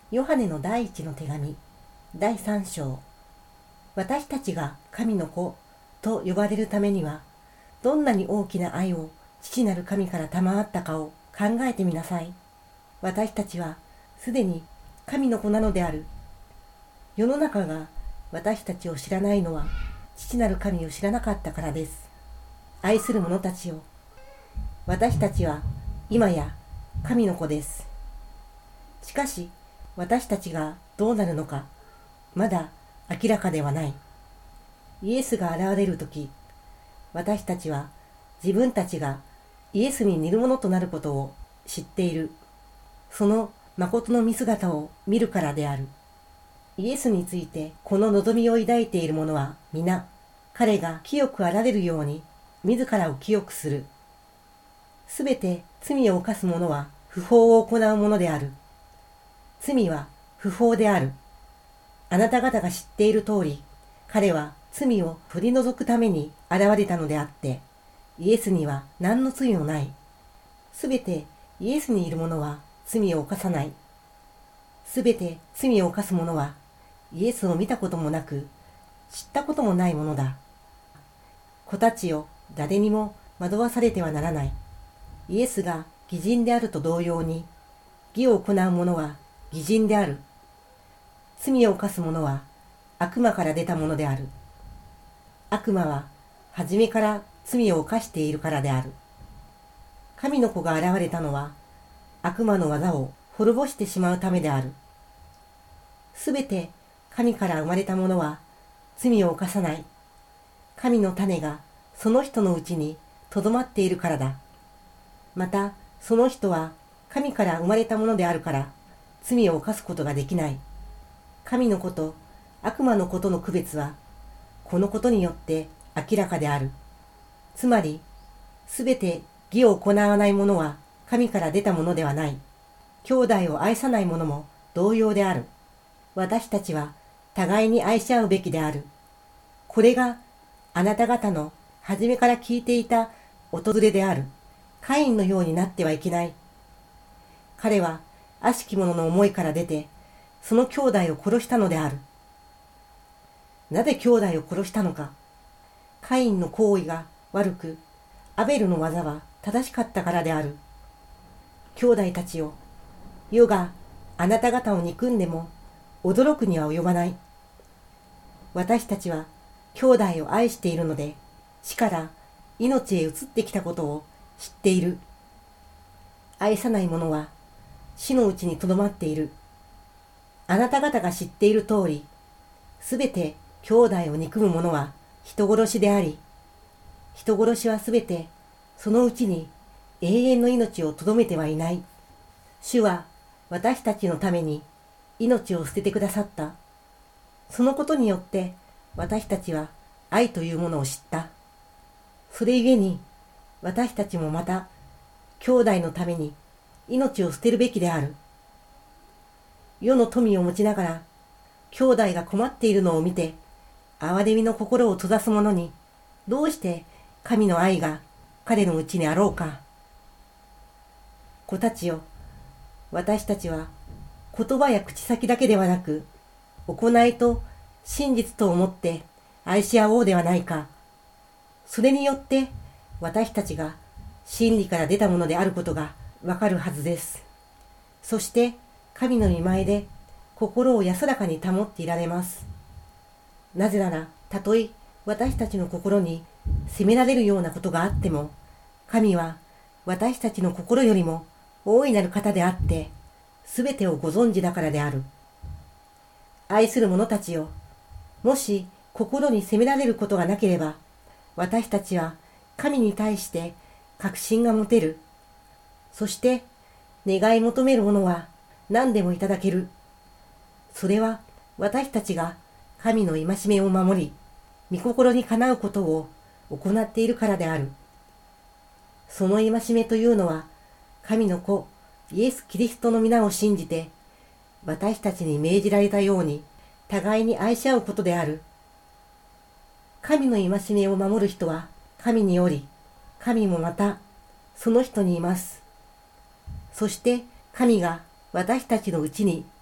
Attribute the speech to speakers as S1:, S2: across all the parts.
S1: ヨハネの第一の手紙、第3章。私たちが神の子と呼ばれるためには、どんなに大きな愛を父なる神から賜ったかを考えてみなさい。私たちはすでに神の子なのである。世の中が私たちを知らないのは、父なる神を知らなかったからです。愛する者たちよ、私たちは今や神の子です。しかし、私たちがどうなるのか、まだ明らかではない。イエスが現れるとき、私たちは自分たちがイエスに似るものとなることを知っている。その誠の見姿を見るからである。イエスについてこの望みを抱いている者は皆、彼が清くあられるように自らを清くする。すべて罪を犯す者は不法を行うものである。罪は不法である。あなた方が知っている通り、彼は罪を取り除くために現れたのであって、イエスには何の罪もない。すべてイエスにいる者は罪を犯さない。すべて罪を犯す者はイエスを見たこともなく、知ったこともないものだ。子たちよ、誰にも惑わされてはならない。イエスが義人であると同様に、義を行う者は義人である。罪を犯す者は悪魔から出たものである。悪魔は初めから罪を犯しているからである。神の子が現れたのは悪魔の技を滅ぼしてしまうためである。すべて神から生まれた者は罪を犯さない。神の種がその人のうちにとどまっているからだ。またその人は神から生まれたものであるから罪を犯すことができない。神の子と悪魔の子との区別はこのことによって明らかである。つまり、すべて義を行わない者は神から出たものではない。兄弟を愛さない者も同様である。私たちは互いに愛し合うべきである。これがあなた方の初めから聞いていた訪れである。カインのようになってはいけない。彼は悪しき者の思いから出て、その兄弟を殺したのである。なぜ兄弟を殺したのか。カインの行為が悪く、アベルの技は正しかったからである。兄弟たちよ、世があなた方を憎んでも驚くには及ばない。私たちは兄弟を愛しているので、死から命へ移ってきたことを知っている。愛さない者は死のうちにとどまっている。あなた方が知っている通り、すべて兄弟を憎む者は人殺しであり、人殺しはすべてそのうちに永遠の命をとどめてはいない。主は私たちのために命を捨ててくださった。そのことによって私たちは愛というものを知った。それゆえに私たちもまた兄弟のために命を捨てるべきである。世の富を持ちながら兄弟が困っているのを見て憐れみの心を閉ざす者にどうして神の愛が彼のうちにあろうか。子たちよ、私たちは言葉や口先だけではなく行いと真実と思って愛し合おうではないか。それによって私たちが真理から出たものであることがわかるはずです。そして神の御前で心を安らかに保っていられます。なぜなら、たとえ私たちの心に責められるようなことがあっても、神は私たちの心よりも大いなる方であって、すべてをご存知だからである。愛する者たちよ、もし心に責められることがなければ、私たちは神に対して確信が持てる。そして願い求めるものは何でもいただける。それは私たちが神の戒めを守り、御心にかなうことを行っているからである。その戒めというのは、神の子、イエス・キリストの皆を信じて、私たちに命じられたように、互いに愛し合うことである。神の戒めを守る人は、神により、神もまた、その人にいます。そして、神が私たちのうちに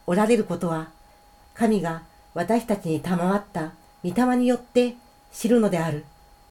S1: おられることは、神が私たちに賜った御霊によって知るのである。